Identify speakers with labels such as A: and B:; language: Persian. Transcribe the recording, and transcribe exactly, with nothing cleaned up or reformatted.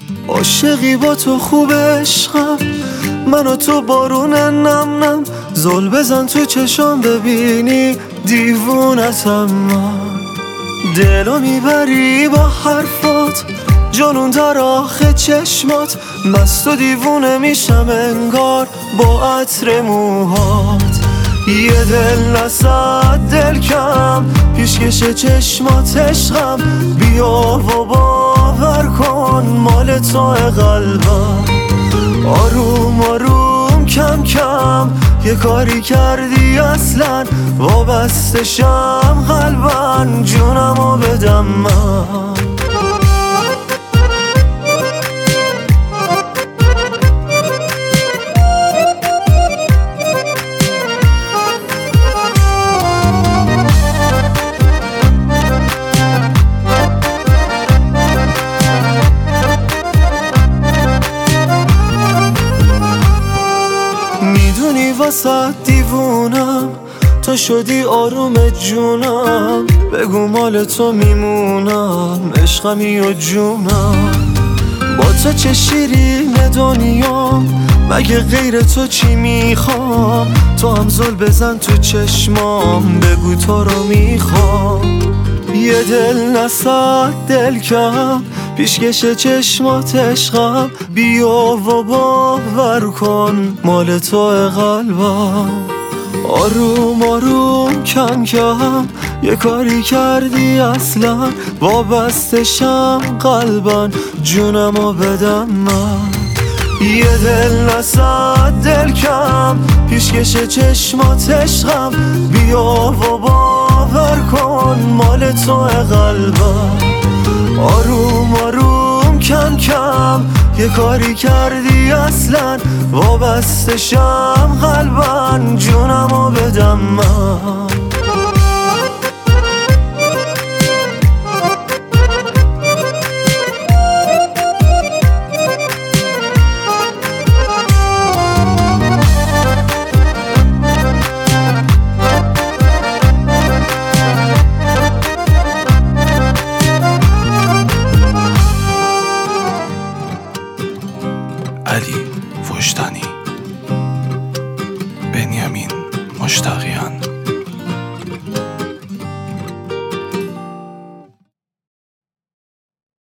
A: عاشقی با تو خوب عشقم، من و تو بارون نم نم. زل بزن تو چشام ببینی دیوونتم من. دلو میبری با حرفات، جنون در آخه چشمات. مست و دیوونه میشم انگار با عطر موهات. یه دل نصد دل کم، پیشکش چشمات عشقم. بیا و باور کن مال تو قلبم. آروم آروم کم کم یه کاری کردی اصلا، وابستشم قلبن جونمو بدم من. میدونی واسه دیوونم، تو شدی آروم جونم. بگو مال تو میمونم، عشقمی و جونم. با تو چه شیرین دنیام، مگه غیر تو چی میخوام. تو هم زل بزن تو چشمام، بگو تو رو میخوام. یه دل نصد دل کم، پیشکش چشمات عشقم. بیا و باور کن مال تو قلبم. آروم آروم کم کم یه کاری کردی اصلا، وابستشم قلبن جونمو بدم من. یه دل نصد دل کم، پیشکش چشمات عشقم. بیا و باور کن مال تو قلبم. آروم آروم کم کم یه کاری کردی اصلا، وابستشم قلبن جونمو بدم من.
B: علی وجدانی، بنیامین مشتاقیان.